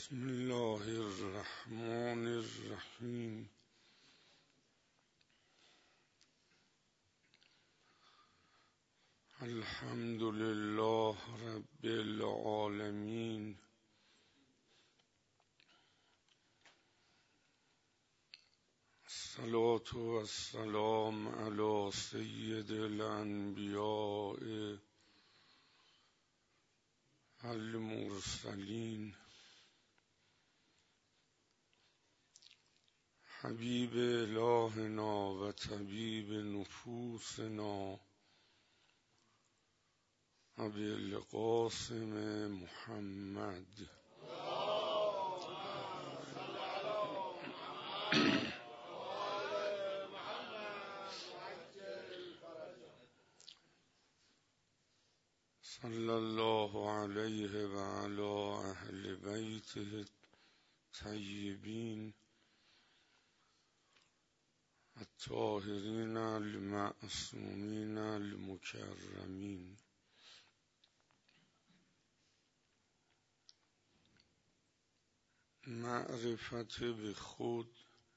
بسم الله الرحمن الرحیم. الحمد لله رب العالمین. الصلاة والسلام علی سید الانبیاء المرسلین حبیب الهنا و طبیب نفوسنا ابی القاسم محمد. صلی الله علیه و علی اهل بیته الطیبین الطاهرین المعصومین المکرمین. معرفت به خود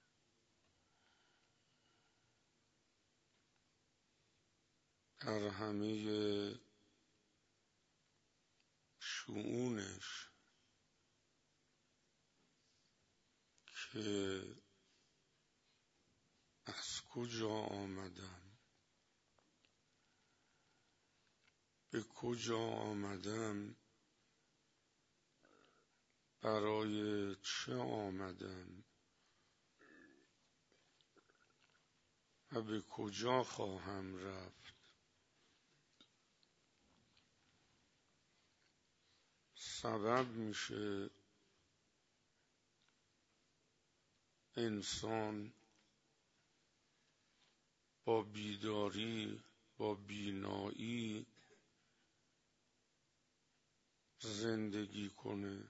در همه شؤونش که از کجا آمدم، به کجا آمدم، برای چه آمدم و به کجا خواهم رفت، سبب میشه انسان با بیداری، با بینایی زندگی کنه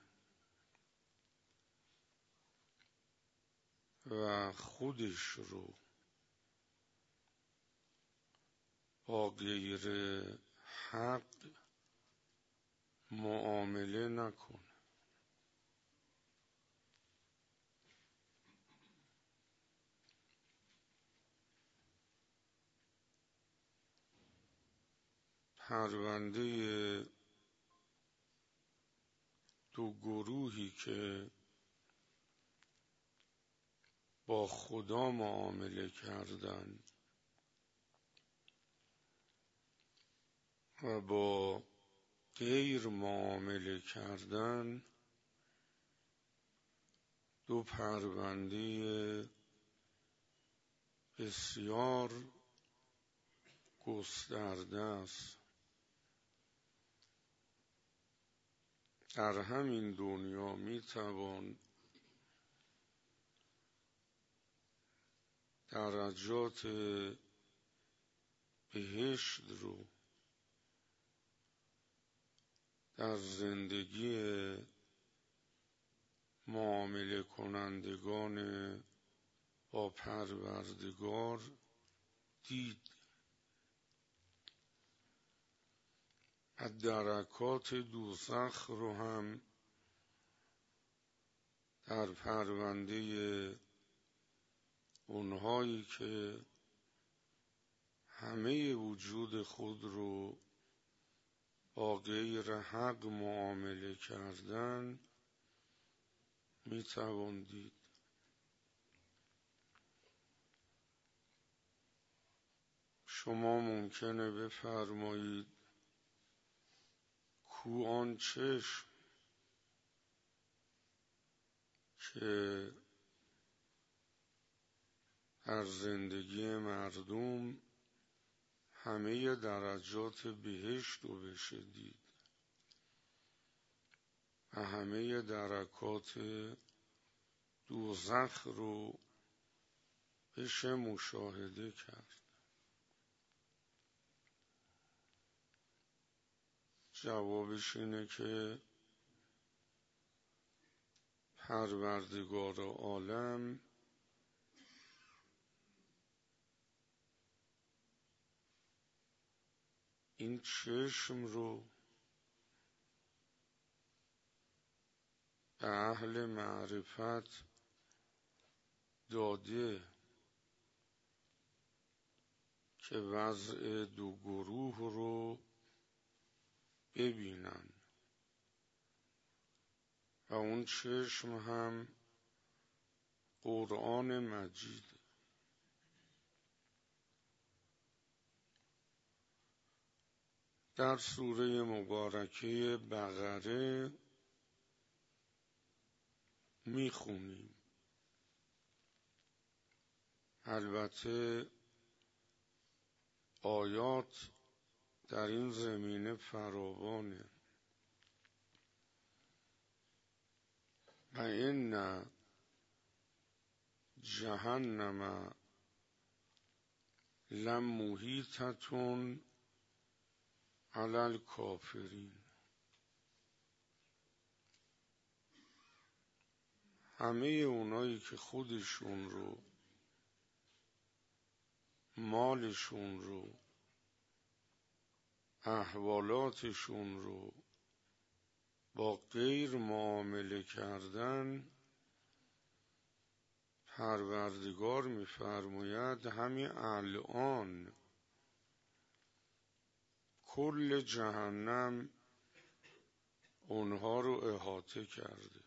و خودش رو با غیر حق معامله نکنه. پرونده دو گروهی که با خدا معامله کردن و با غیر معامله کردن، دو پرونده بسیار گسترده است. در همین دنیا میتوان درجات بهشت رو در زندگی معامله کنندگان با پروردگار دید. درکات دوزخ رو هم در پرونده اونهایی که همه وجود خود رو با غیر حق معامله کردن میتوان دید. شما ممکنه بفرمایید کو آن چشم که در زندگی مردم همه درجات بهشت رو بشه دید و همه درکات دوزخ رو بشه مشاهده کرد. جوابش اینه که پروردگار عالم این چشم رو به اهل معرفت داده که وضع دو گروه رو ببینن و اون چشم هم قرآن مجید. در سوره مبارکه بقره میخونیم، البته آیات در این زمینه فراوانه. و ان جهنم لمحیطة علی الکافرین. همه اونایی که خودشون رو، مالشون رو، احوالاتشون رو با غیر معامله کردن، پروردگار می‌فرماید همین الان کل جهنم اونها رو احاطه کرده.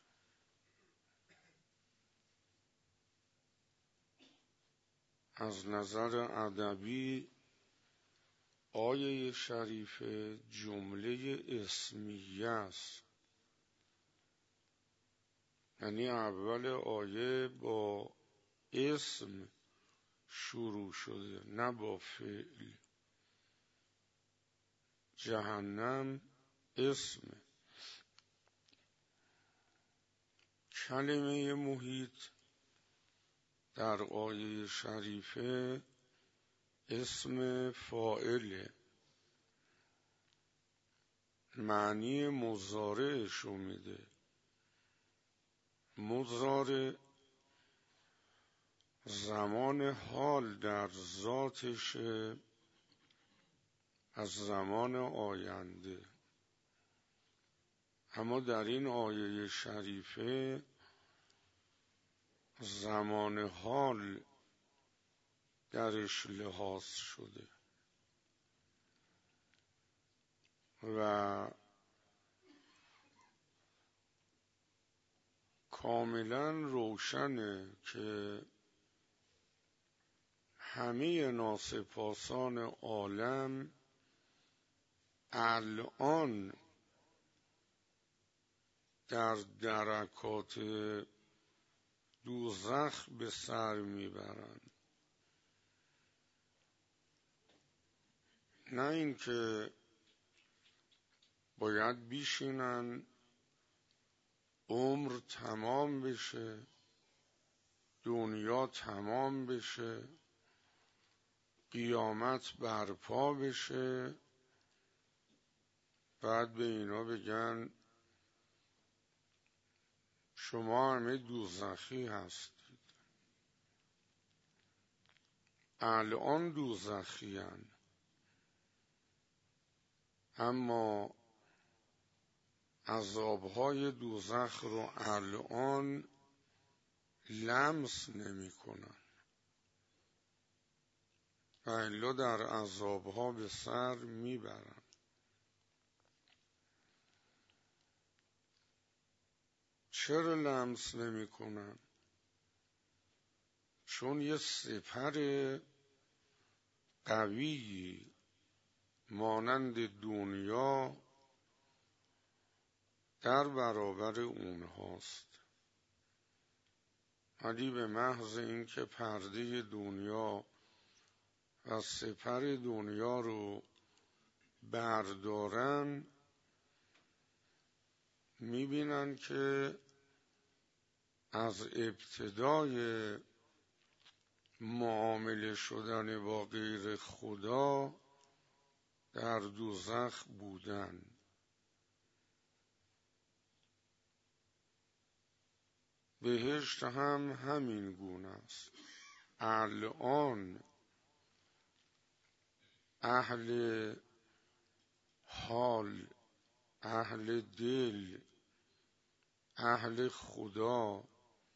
از نظر ادبی آیه شریفه جمله اسمیه است، یعنی اول آیه با اسم شروع شده نه با فعل. جهنم اسم. کلمه محیط در آیه شریفه اسم فاعله، معنی مضارعشو میده. مضارع زمان حال در ذاتش از زمان آینده، اما در این آیه شریفه زمان حال درش لحاظ شده و کاملا روشنه که همه ناسپاسان عالم الان در درکات دوزخ به سر میبرند. نه اینکه باید بیشینن عمر تمام بشه، دنیا تمام بشه، قیامت برپا بشه، بعد به اینا بگن شما همه دوزخی هستید. الان دوزخی هن. اما عذابهای دوزخ رو الان لمس نمی کنن و الا در عذابها به سر میبرن. چرا لمس نمی کنن؟ چون یه سپر قوی مانند دنیا در برابر اونهاست، ولی به محض اینکه پرده دنیا و سپر دنیا رو بردارن میبینن که از ابتدای معامله شدن با غیر خدا در دوزخ بودن. بهشت هم همین گونه است. الان اهل حال، اهل دل، اهل خدا،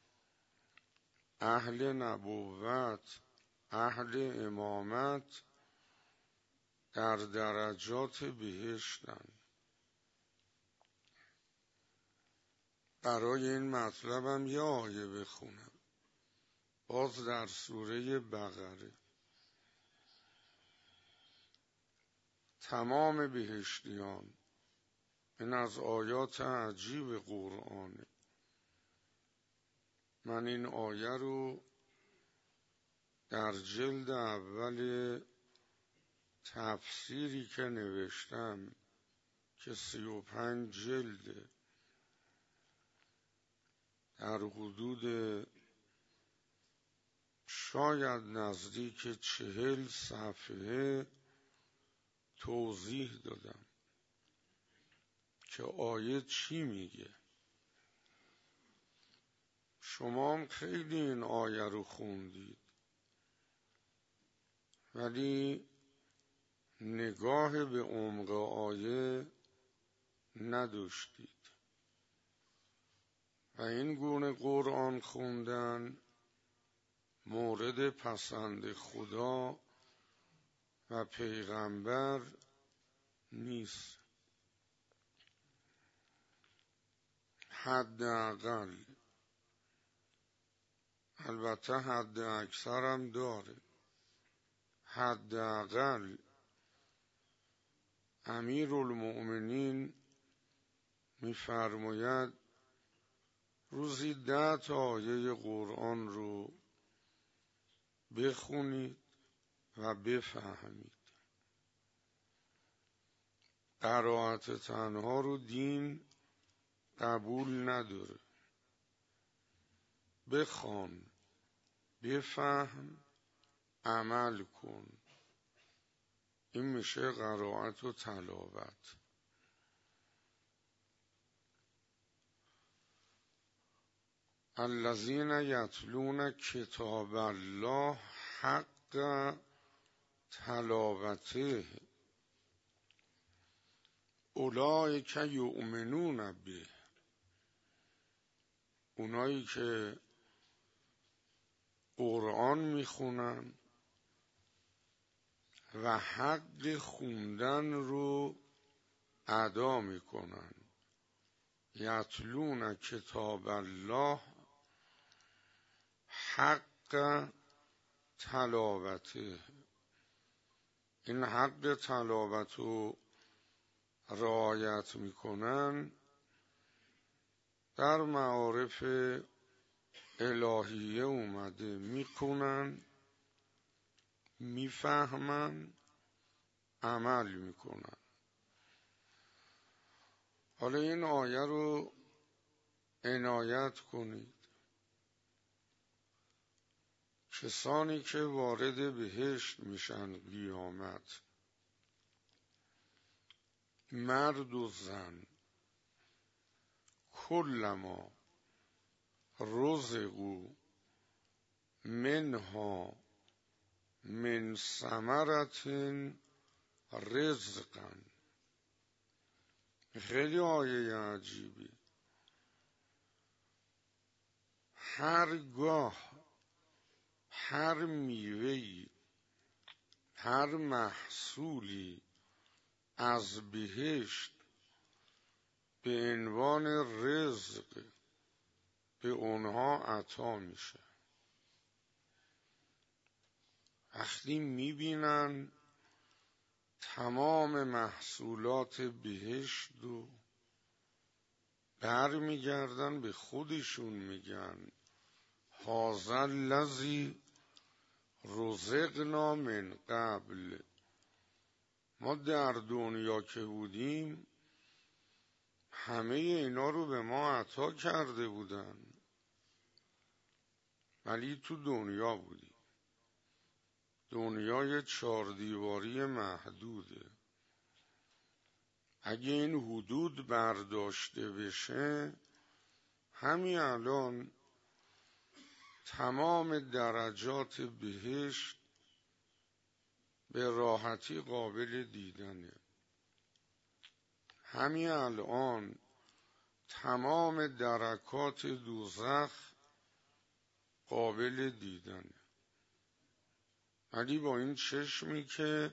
اهل نبوت، اهل امامت در درجات بهشتن. برای این مطلبم یه آیه بخونم، باز در سوره بقره. تمام بهشتیان، این از آیات عجیب قرآنه. من این آیه رو در جلد اول تفسیری که نوشتم که 35 جلده، در حدود شاید نزدیک 40 صفحه توضیح دادم که آیه چی میگه. شما هم خیلی این آیه رو خوندید ولی نگاه به عمق آیه نداشتید و این گونه قرآن خوندن مورد پسند خدا و پیغمبر نیست. حداقل، البته حد اکثر هم داره، حداقل امیرالمؤمنین می‌فرماید روزی 10 تا آیه قرآن رو بخونید و بفهمید. قرائت تنها رو دین قبول نداره. بخوان، بفهم، عمل کن. این میشه قرائت و تلاوت. الذین یتلون کتاب الله حق تلاوته اولئک یؤمنون به. اونایی که قرآن میخونن و حق خوندن رو ادا میکنن. یتلون کتاب الله حق تلاوته. این حق تلاوت رو رعایت میکنن، در معارف الهیه اومده، میکنن، میفهمن، عمل میکنن. حالا این آیه رو عنایت کنید. کسانی که وارد بهشت میشن قیامت، مرد و زن، کلما رزقوا منها من ثمرة رزقا. خیلی آیه عجیبی. هرگاه هر میوه‌ای، هر محصولی از بهشت به عنوان رزق به اونها عطا میشه. وقتی میبینن تمام محصولات بهشت رو برمیگردن به خودشون میگن هذا الذی رزقنا من قبل. ما در دنیا که بودیم همه اینا رو به ما عطا کرده بودن ولی تو دنیا بودیم. دنیای 4 دیواری محدوده. اگه این حدود برداشته بشه همین الان تمام درجات بهشت به راحتی قابل دیدنه. همین الان تمام درکات دوزخ قابل دیدنه، ولی با این چشمی که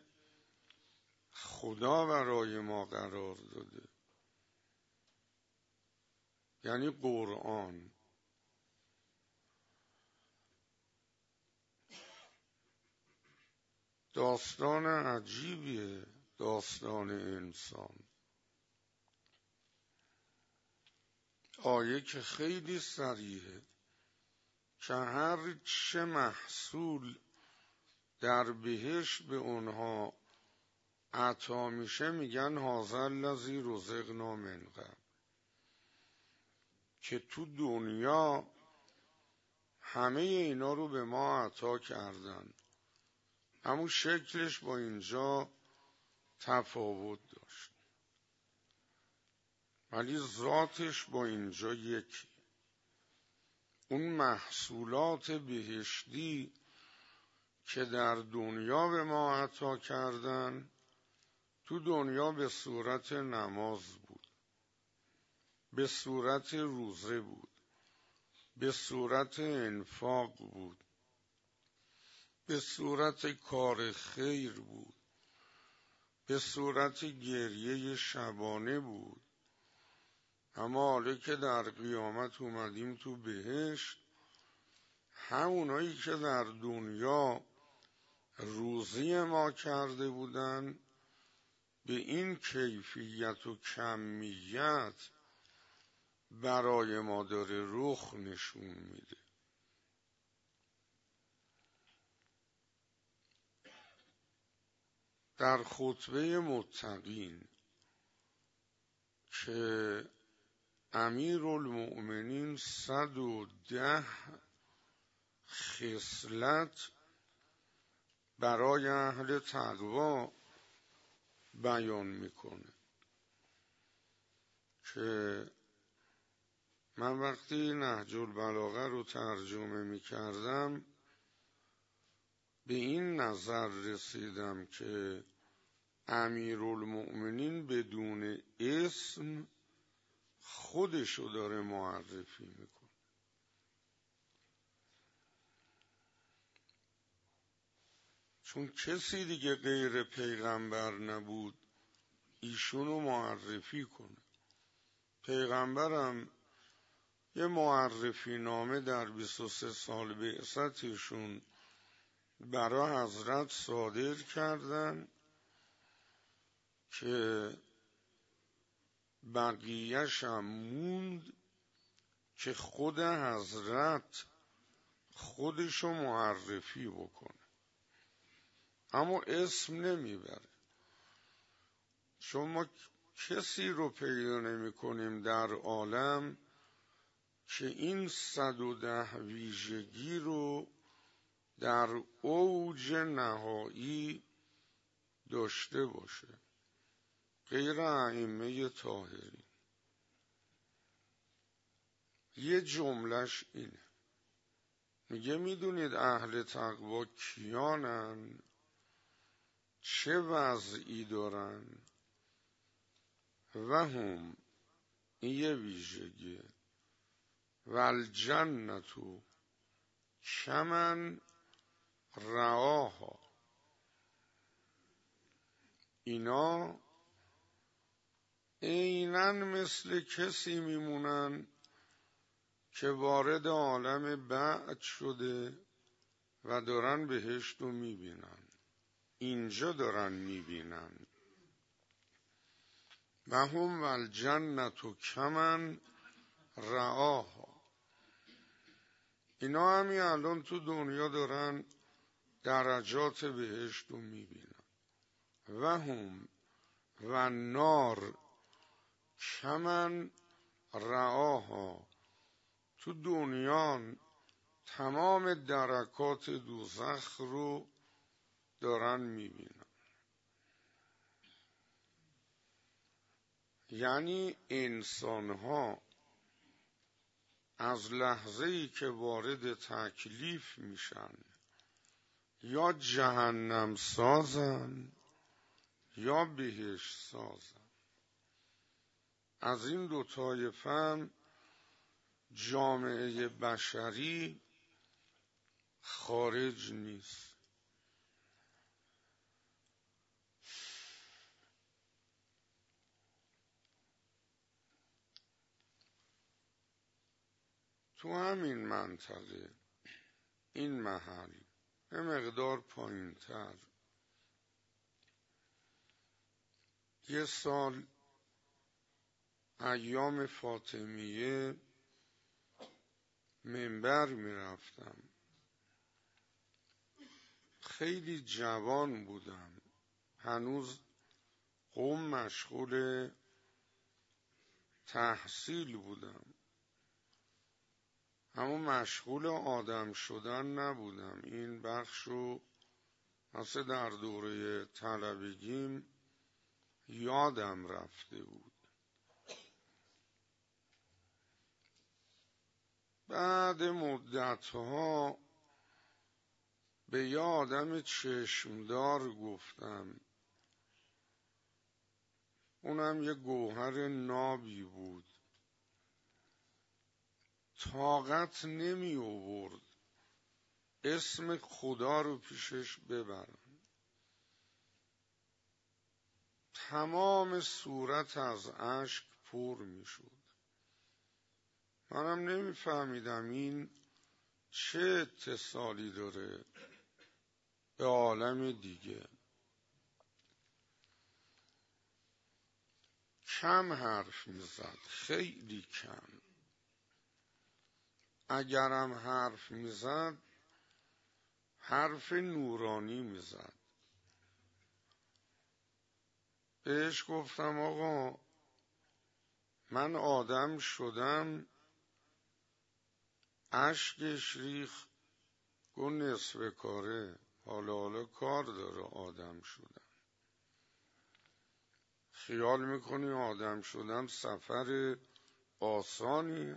خدا برای ما قرار داده، یعنی قرآن. داستان عجیبیه داستان انسان. آیه که خیلی صریحه که هر چه محصول در بهشت به اونها عطا میشه میگن هذا الذی رزقنا من قبل، که تو دنیا همه اینا رو به ما عطا کردن، اما شکلش با اینجا تفاوت داشت، ولی ذاتش با اینجا یکی. اون محصولات بهشتی که در دنیا به ما عطا کردن، تو دنیا به صورت نماز بود، به صورت روزه بود، به صورت انفاق بود، به صورت کار خیر بود، به صورت گریه شبانه بود. اما حالا که در قیامت اومدیم تو بهشت، همونایی که در دنیا روزی ما کرده بودن به این کیفیت و کمیت برای ما داره رخ نشون میده. در خطبه متقین که امیرالمؤمنین 110 خصلت برای اهل تقوا بیان میکنه، که من وقتی نهج البلاغه رو ترجمه میکردم به این نظر رسیدم که امیرالمؤمنین بدون اسم خودشو داره معرفی میکنه. چون کسی دیگه غیر پیغمبر نبود ایشونو معرفی کنه. پیغمبرم یه معرفی نامه در 23 سال بعثتشون برای حضرت صادر کردن که بقیه‌ش هم موند که خود حضرت خودشو معرفی بکنه، اما اسم نمیبره. چون ما کسی رو پیدا نمی کنیم در عالم که این 110 ویژگی رو در اوج نهایی داشته باشه غیر ائمه طاهرین. یه جملهش اینه، میگه میدونید اهل تقوا کیانن، چه وضعی دارن؟ و هم، این یه ویژگیه، والجنتو کمن رعاها، اینا عیناً مثل کسی میمونن که وارد عالم بعد شده و دارن بهشت رو میبینن، اینجا دارن میبینن. و هم والجنت کمن رعاها، اینا همین الان تو دنیا دارن درجات بهشت رو میبینن. و هم و نار کمن رعاها، تو دنیا تمام درکات دوزخ رو دارن میبینن. یعنی انسان ها از لحظه‌ای که وارد تکلیف میشن یا جهنم سازن یا بهشت سازن. از این دو طایفه هم جامعه بشری خارج نیست. تو همین منطقه، این محل، یه مقدار پایین‌تر، یه سال ایام فاطمیه منبر میرفتم. خیلی جوان بودم، هنوز قوم مشغول تحصیل بودم، اما مشغول آدم شدن نبودم. این بخشو مثل در دوره طلبگیم یادم رفته بود. بعد مدتها به یه آدم چشمدار گفتم، اونم یه گوهر نابی بود، طاقت نمی آورد اسم خدا رو پیشش ببرم. تمام صورت از اشک پر می شد. منم نمیفهمیدم این چه اتصالی داره به عالم دیگه. کم حرف میزد، خیلی کم. اگرم حرف میزد حرف نورانی میزد. بهش گفتم آقا من آدم شدم، اشکش ریخ، گو نصف کاره، حالا کار داره آدم شدن. خیال میکنی آدم شدن سفر آسانی؟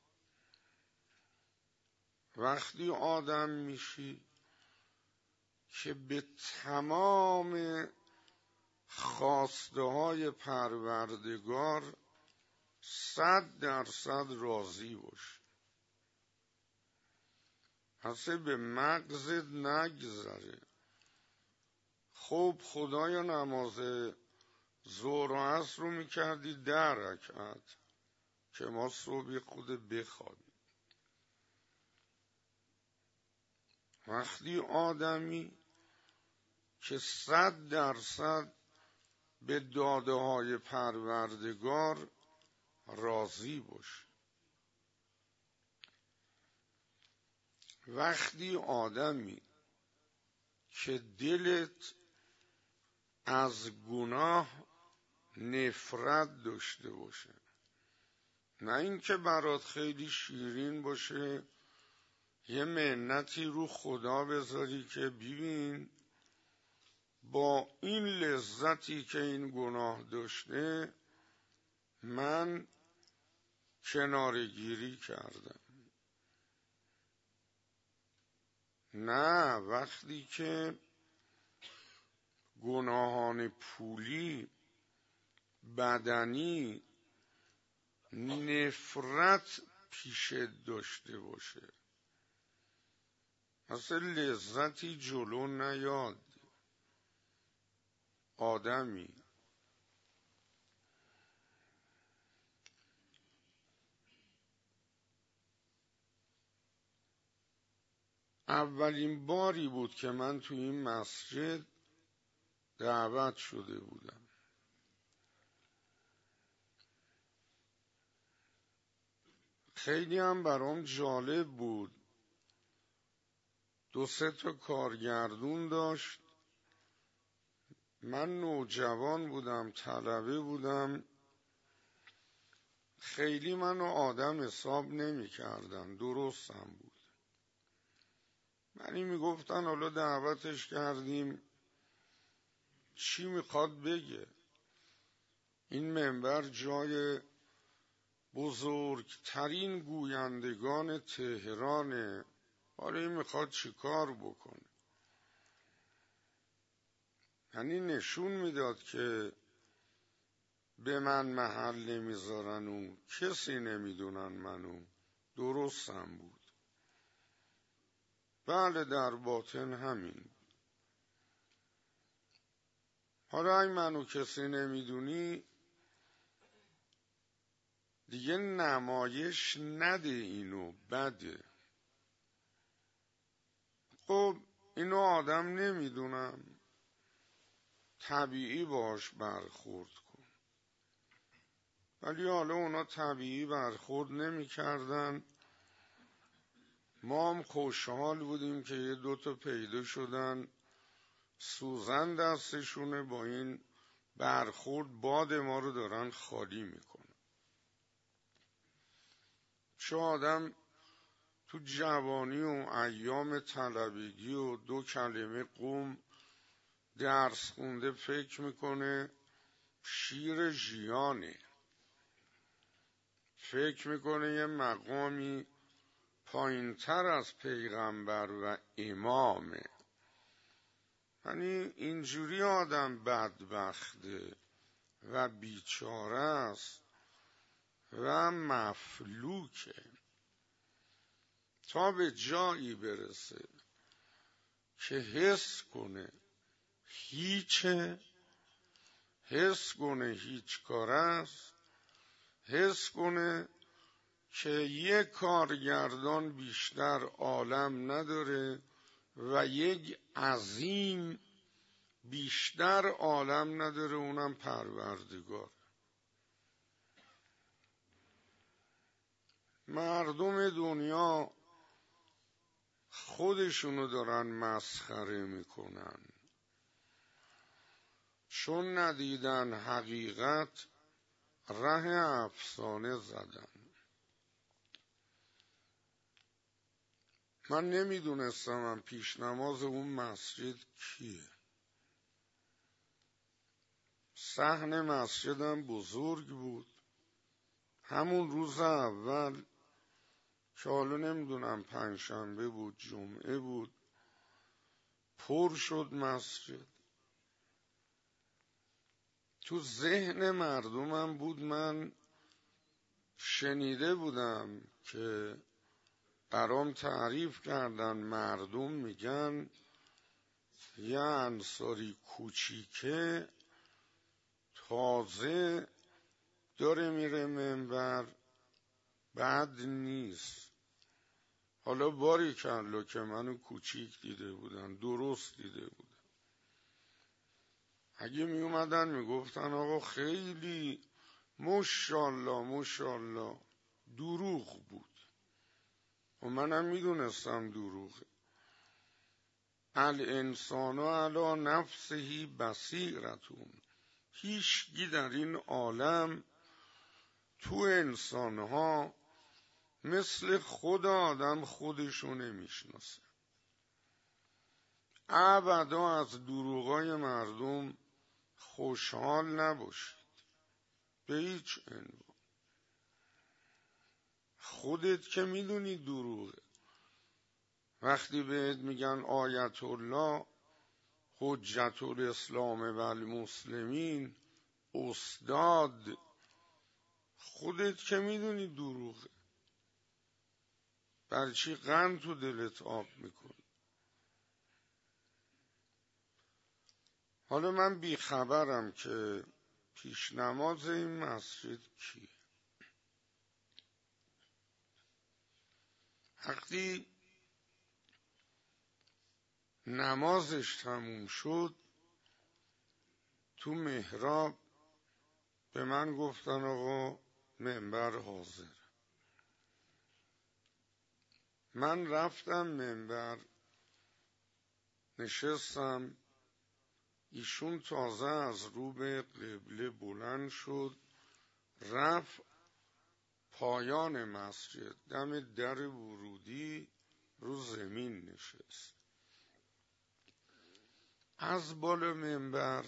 وقتی آدم میشی که به تمام خواسته های پروردگار 100% راضی باش، اصلا به مغزت نگذره. خب خدایا نماز ظهر و عصر رو میکردی 10 رکعت که ما صبح خود بخوابیم. وقتی آدمی که 100% به داده های پروردگار راضی باشه، وقتی آدمی که دلت از گناه نفرت داشته باشه، نه اینکه برات خیلی شیرین باشه یه منتی رو خدا بذاری که ببین با این لذتی که این گناه داشته من کنارگیری کردم. نه، وقتی که گناهان پولی، بدنی، نفرت پیش داشته باشه، اصلا لذتی جلو نیاد. آدمی اولین باری بود که من تو این مسجد دعوت شده بودم. خیلی هم برام جالب بود. 2-3 تا کارگردون داشت. من نوجوان بودم، طلبه بودم، خیلی منو آدم حساب نمی کردن، درستم بود. منی میگفتن حالا دعوتش کردیم چی میخواد بگه، این منبر جای بزرگترین گویندگان تهرانه، حالا این میخواد چی کار بکنه. یعنی نشون میداد که به من محل نمیذارن و کسی نمیدونن منو درستم بود. بله در باطن همین. حالا اگه منو کسی نمیدونی دیگه نمایش نده، اینو بده. خب اینو آدم نمیدونم، طبیعی باش برخورد کن. ولی حالا اونا طبیعی برخورد نمی کردن. ما هم خوشحال بودیم که یه دوتا پیدا شدن سوزن دستشونه، با این برخورد باد ما رو دارن خالی میکنن. چه آدم تو جوانی و ایام طلبگی و 2 کلمه قم درس خونده فکر میکنه شیر ژیانه، فکر میکنه یه مقامی پایینتر از پیغمبر و امامه. یعنی اینجوری آدم بدبخته و بیچاره است و مفلوکه تا به جایی برسه که حس کنه هیچه، حس کنه هیچ کار است، حس کنه که یک کارگردان بیشتر عالم نداره و یک عظیم بیشتر عالم نداره، اونم پروردگار. مردم دنیا خودشونو دارن مسخره میکنن، چون ندیدن حقیقت ره افسانه زدن. من نمیدونستم پیش نماز اون مسجد کیه. صحن مسجدم بزرگ بود. همون روز اول که حالا نمیدونم پنجشنبه بود جمعه بود، پر شد مسجد. تو ذهن مردمم بود، من شنیده بودم که برام تعریف کردن، مردم میگن یه انصاری کوچیکه تازه داره میره منبر، بد نیست. حالا باریکلا که منو کوچیک دیده بودن، درست دیده بودن. اگه می اومدن میگفتن آقا خیلی ماشاءالله ماشاءالله، دروغ بود و منم میدونستم دروغه. الانسان علی نفسه بصیرتون، هیچکی در این عالم تو انسانها مثل خود آدم خودشو نمیشناسه. ابدا از دروغای مردم خوشحال نباشید به هیچ عنوان. خودت که میدونی دروغه. وقتی بهت میگن آیت الله حجت الاسلام و المسلمین، استاد، خودت که میدونی دروغه، برای چی قند تو دلت آب میکنی؟ حالا من بیخبرم که پیش نماز این مسجد کیه. وقتی نمازش تموم شد تو محراب به من گفتن آقا منبر حاضر. من رفتم منبر نشستم. ایشون تازه از رو به قبله بلند شد، رفت پایان مسجد دم در ورودی رو زمین نشست. از بالا منبر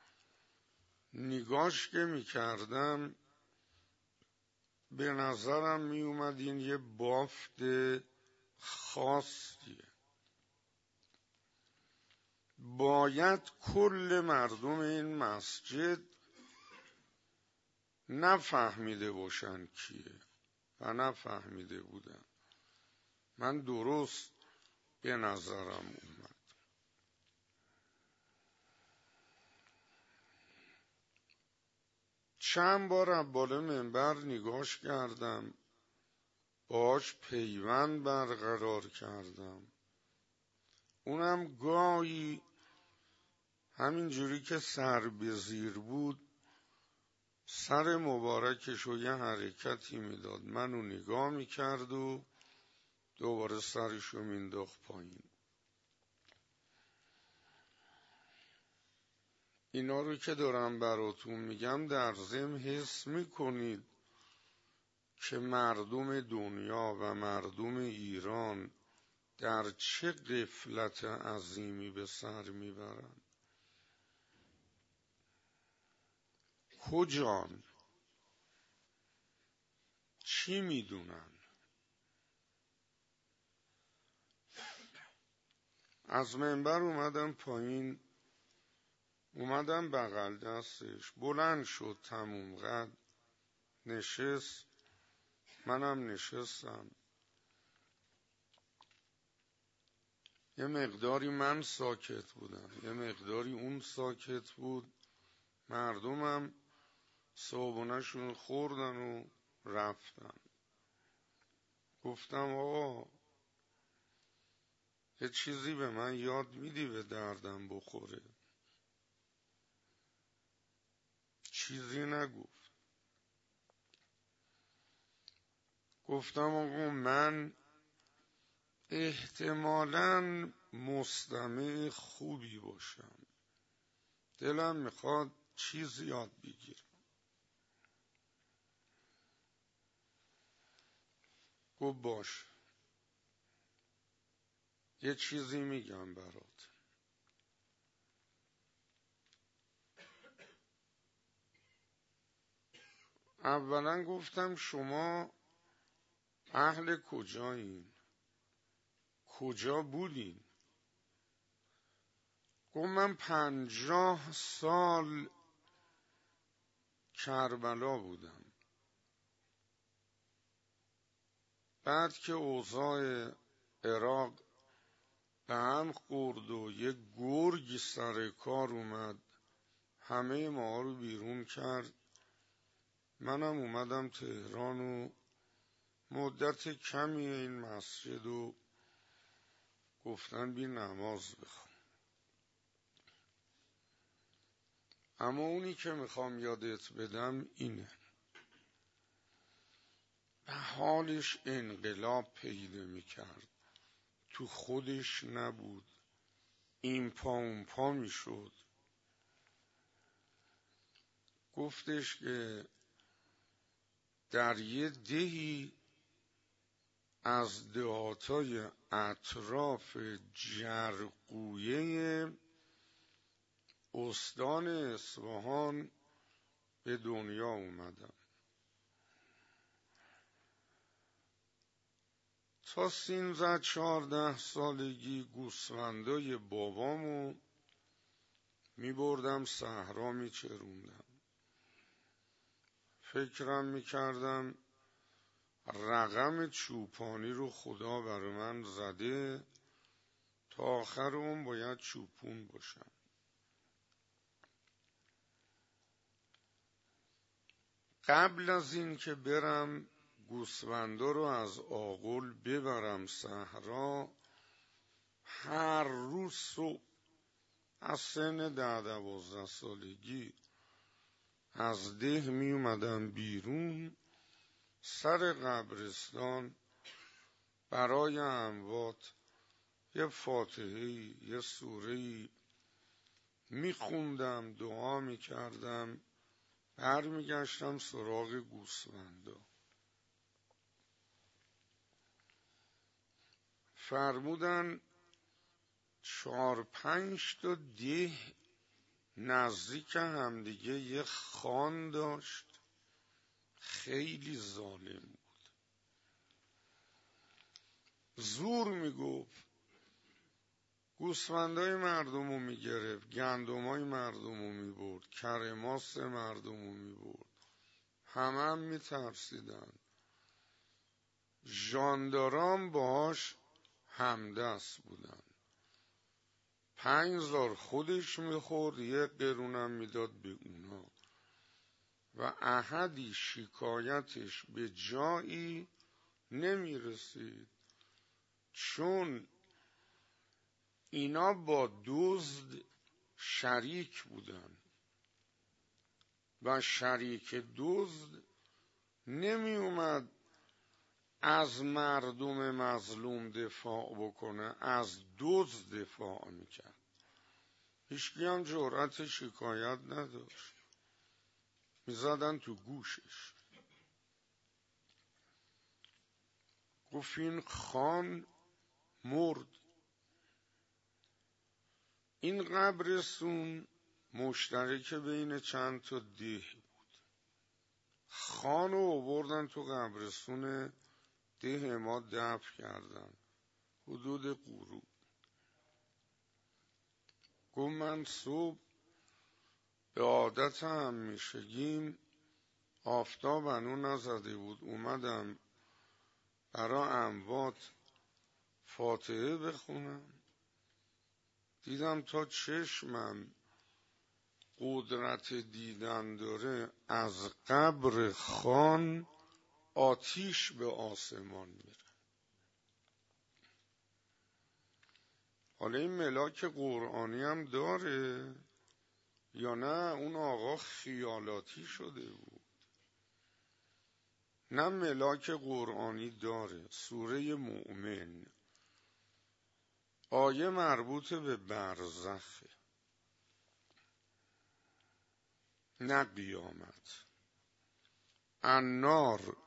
نگاش که می کردم به نظرم می اومد این یه بافت خاصیه. باید کل مردم این مسجد نفهمیده باشن کیه و نفهمیده بودن. من درست به نظرم اومد. چند بار از بالا منبر نگاش کردم، باهاش پیوند برقرار کردم. اونم گاهی همینجوری که سر به زیر بود سر مبارکشو یه حرکتی میداد، منو نگاه میکرد و دوباره سرشو مینداخت پایین. اینا رو که دارم براتون میگم در ضمن حس میکنید که مردم دنیا و مردم ایران در چه غفلت عظیمی به سر میبرند. کجان؟ چی میدونن؟ از منبر اومدم پایین، اومدم بغل دستش، بلند شد تموم قد نشست، منم نشستم. یه مقداری من ساکت بودم، یه مقداری اون ساکت بود. مردمم صابونه‌شون خوردن و رفتن. گفتم آقا یه چیزی به من یاد میدی به دردم بخوره؟ چیزی نگفت. گفتم آقا من احتمالاً مستمع خوبی باشم، دلم میخواد چیز یاد بگیرم. گفت باش، یه چیزی میگم برات. اولا گفتم شما اهل کجایین؟ کجا بودین؟ گفت من 50 سال کربلا بودم. بعد که اوضاع عراق به هم خورد و یه گرگ سر کار اومد همه ما رو بیرون کرد، منم اومدم تهران و مدت کمی این مسجد و گفتن بی نماز بخون. اما اونی که میخوام یادت بدم اینه، به حالش انقلاب پیدا میکرد، تو خودش نبود، این پا اون پا میشد. گفتش که در یه دهی از دهاتای اطراف جرقویه استان اصفهان به دنیا اومدم. تا 13-14 سالگی گوسفندای بابامو میبردم صحرا میچروندم. فکرم میکردم رقم چوپانی رو خدا برای من زده، تا آخر اون باید چوپون باشم. قبل از این که برم گوسفندا رو از آغل ببرم صحرا، هر روز صبح از سن 10-12 سالگی از ده می اومدم بیرون، سر قبرستان برای اموات یه فاتحه‌ای یه سوره‌ای میخوندم، دعا میکردم، برمیگشتم سراغ گوسفندا. فرمودن 4-5 تا ده نزدیک همدیگه یه خان داشت، خیلی ظالم بود، زور میگفت، گوسفندای مردم رو میگرفت، گندمای مردم رو میبرد، کرماس مردم رو میبرد، هم میترسیدن. ژاندارم باهاش همدست بودن. 5,000 خودش میخورد، 1 قرونم میداد به اونا و احدی شکایتش به جایی نمیرسید، چون اینا با دزد شریک بودن و شریک دزد نمی اومد از مردم مظلوم دفاع بکنه، از دزد دفاع میکرد. هیچکی هم جرأت شکایت نداشت، میزدن تو گوشش. گفت این خان مرد. این قبرستون مشترک بین چند تا ده بود. خان رو آوردن تو قبرستون ده ما دفن کردن حدود غروب. گفت من صبح به عادت همیشگیم آفتاب هنو نزده بود، اومدم برا اموات فاتحه بخونم، دیدم تا چشمم قدرت دیدن داره، از قبر خان آتیش به آسمان میره. حالا این ملاک قرآنی هم داره یا نه اون آقا خیالاتی شده بود؟ نه، ملاک قرآنی داره. سوره مؤمن آیه مربوط به برزخه، نه قیامت. النار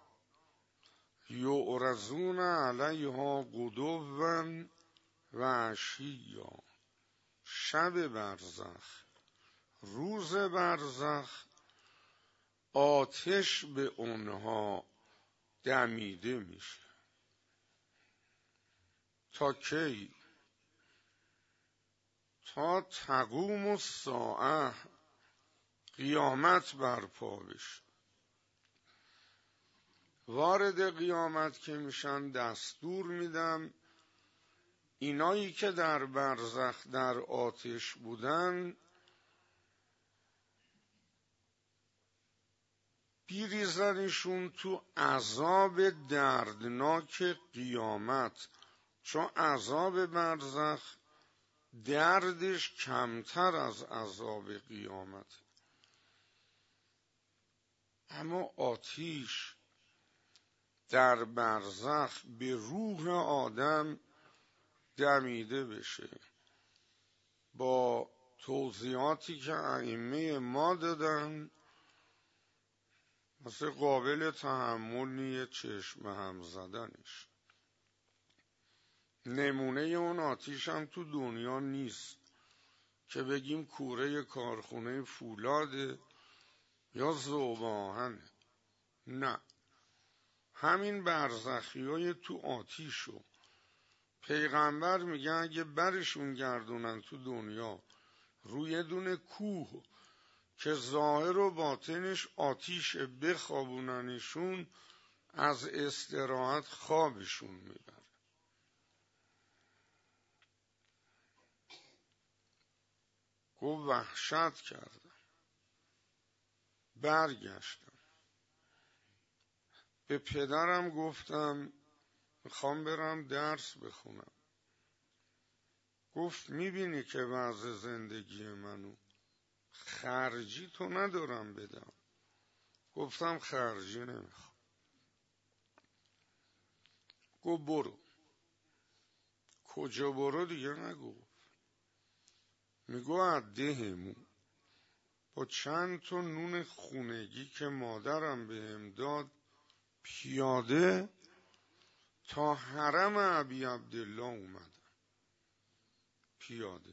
یعرضون علیها غدوا و عشیا. شب برزخ، روز برزخ، آتش به اونها دمیده میشه. تا کی؟ تا تقوم الساعه، قیامت برپا بشه. وارد قیامت که میشن دستور میدم اینایی که در برزخ در آتش بودن بیریزنشون تو عذاب دردناک قیامت، چون عذاب برزخ دردش کمتر از عذاب قیامت. اما آتش در برزخ به روح آدم دمیده بشه. با توضیحاتی که ائمه ما دادن مثل قابل تحمل نیه چشم هم زدنش. نمونه اون آتیش هم تو دنیا نیست که بگیم کوره کارخونه فولاده یا ذوب آهنه. نه، همین برزخیای تو آتیشو پیغمبر میگه اگه برشون گردونن تو دنیا روی دونه کوه که ظاهر و باطنش آتیشه بخوابوننشون، از استراحت خوابشون میبره. گفت وحشت کردم، برگشتم به پدرم گفتم میخوام برم درس بخونم. گفت میبینی که وضع زندگی منو خرجی تو ندارم بدم. گفتم خرجی نمیخوام. گفت برو. کجا برو دیگه نگفت. میگو از دهمون با چند تا نون خونگی که مادرم بهم داد پیاده تا حرم ابی عبدالله اومدم. پیاده.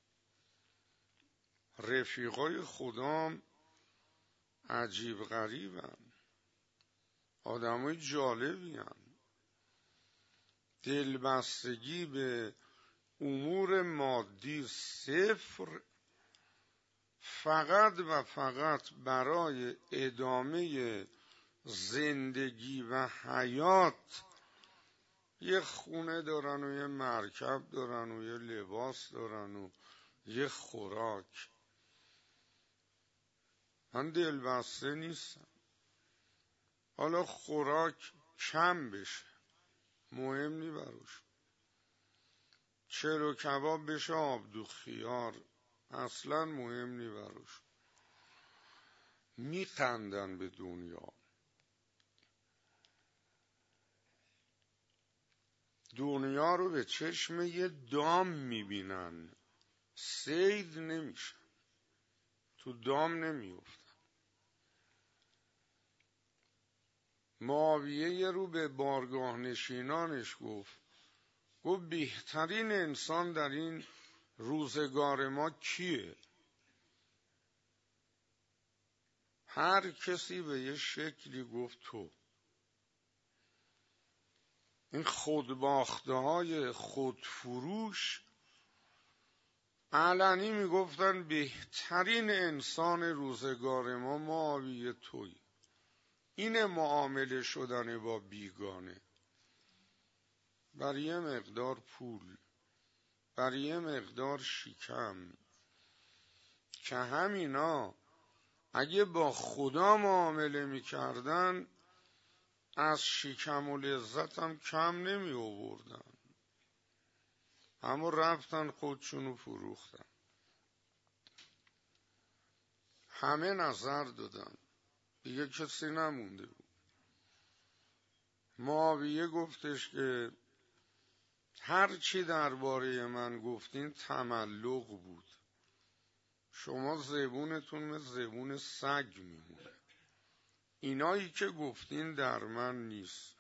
رفیقای خدام عجیب غریبن، آدمای جالبی هن. دلبستگی به امور مادی صفر، فقط و فقط برای ادامه زندگی و حیات یه خونه دارن و یه مرکب دارن و یه لباس دارن و یه خوراک. من دلبسته نیستم. حالا خوراک کم بشه مهم نی براش، چلو کباب بشه آبدو خیار اصلا مهم نی براش. میخندن به دنیا. دنیا رو به چشم یه دام میبینن، صید نمیشن، تو دام نمیافتن. معاویه یه رو به بارگاه نشینانش گفت بهترین انسان در این روزگار ما کیه؟ هر کسی به یه شکلی گفت تو. این خودباخته های خودفروش علنی میگفتن بهترین انسان روزگار ما معاویه تویی. این معامله شدن با بیگانه، برای یه مقدار پول، برای یه مقدار شکم، که همینا اگه با خدا معامله میکردن از شکم و لذت هم کم نمی آوردن، اما رفتن خودشونو فروختن. همه نظر دادن، دیگه کسی نمونده بود. معاویه گفتش که هر چی درباره من گفتین تملق بود، شما زبونتون مثل زبون سگ میمونه. اینایی که گفتین در من نیست.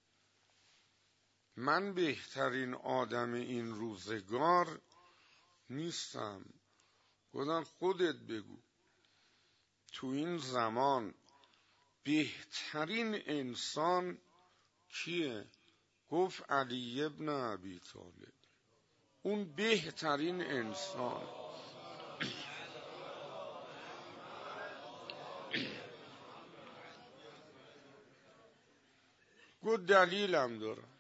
من بهترین آدم این روزگار نیستم. گفتن خودت بگو تو این زمان بهترین انسان کیه؟ گفت علی ابن ابی طالب. اون بهترین انسان. گفت دلیلم دارم.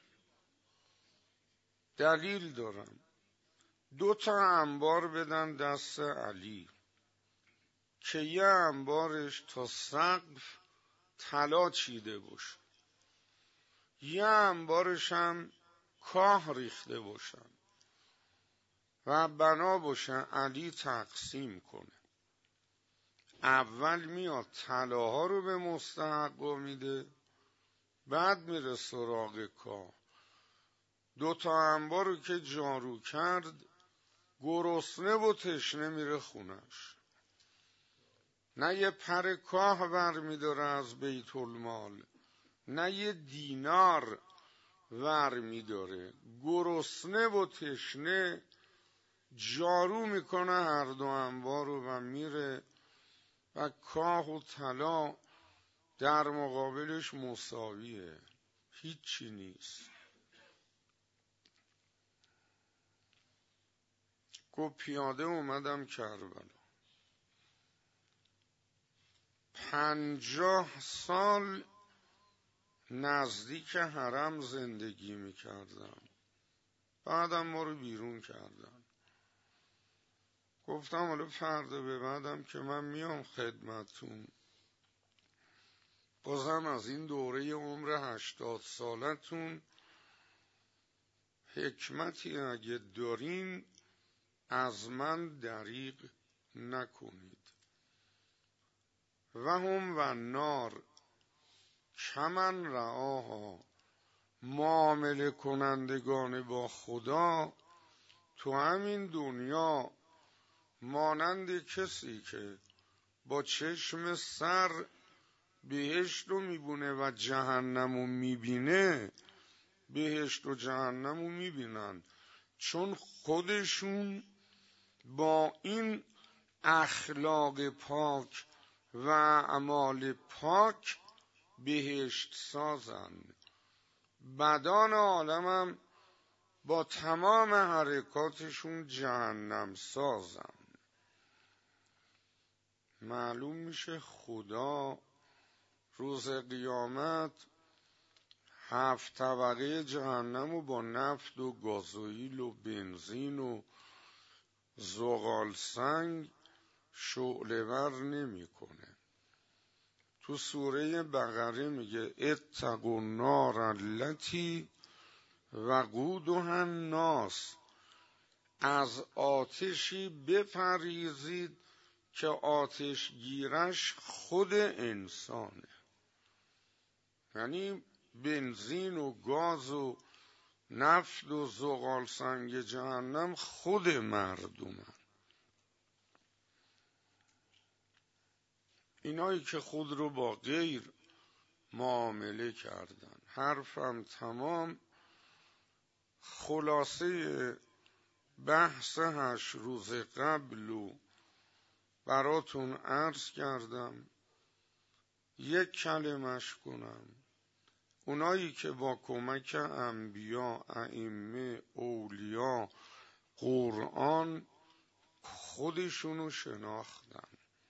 دلیل دارم. 2 انبار بدن دست علی که یه انبارش تا سقف طلا چیده باشه، یه انبارش هم کاه ریخته باشن و بنا باشه علی تقسیم کنه. اول میاد طلاها رو به مستحقا میده، بعد میره سراغ کاه. 2 انبار رو که جارو کرد، گرسنه و تشنه میره خونش. نه یه پر کاه ور میداره از بیت المال، نه یه دینار ور میداره. گرسنه و تشنه جارو میکنه هر 2 انبار رو و میره و کاه و طلا در مقابلش مساویه، هیچی نیست. گفت پیاده اومدم کربلا، 50 سال نزدیک حرم زندگی میکردم، بعدم ما رو بیرون کردن. گفتم حالا فردا به بعدم که من میام خدمتون، بازم از این دوره عمر 80 سالتون حکمتی اگه دارین از من دریغ نکنید. و هم و نار کمن رعاها، معامله کنندگان با خدا تو همین دنیا مانند کسی که با چشم سر بهشت رو میبونه و جهنم رو میبینه، بهشت و جهنم رو میبینن، چون خودشون با این اخلاق پاک و اعمال پاک بهشت سازن. بدان عالمم با تمام حرکاتشون جهنم سازن. معلوم میشه خدا روز قیامت 7 طبقه جهنم رو با نفت و گازوئیل و بنزین و زغال سنگ شعله ور نمیکنه. تو سوره بقره میگه اتقوا النار التی وقودها الناس، از آتشی بپرهیزید که آتشگیرش خود انسانه. یعنی بنزین و گاز و نفت و زغال سنگ جهنم خود مردمن. اینایی که خود رو با غیر معامله کردن. حرفم تمام. خلاصه بحث 8 روز قبل و براتون عرض کردم. یک کلمش کنم. اونایی که با کمک انبیا، ائمه، اولیا، قرآن خودشونو شناختن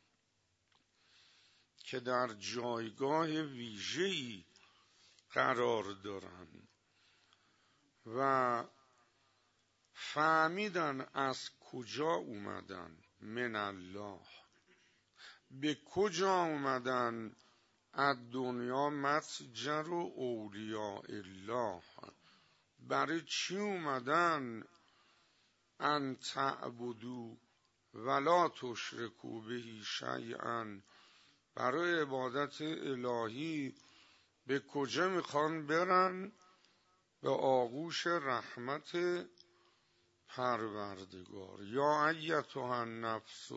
که در جایگاه ویژه‌ای قرار دارن و فهمیدن از کجا اومدن، من الله، به کجا اومدن، از دنیا متجر و اولیاء الله، برای چی اومدن، ان تعبدوا ولا تشرکوا به شیئا، برای عبادت الهی به کجا میخوان برن، به آغوش رحمت پروردگار. یا ایتها النفس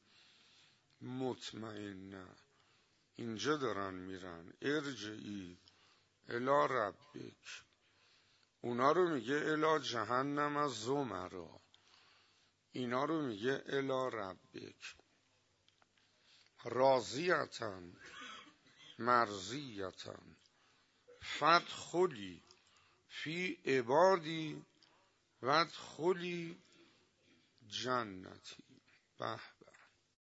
المطمئنه، اینجا دارن میرن، ارجعی الی ربک، اونا رو میگه الی جهنم زمرا، اینا رو میگه الی ربک، راضیةً مرضیةً فادخلی فی عبادی وادخلی جنتی. به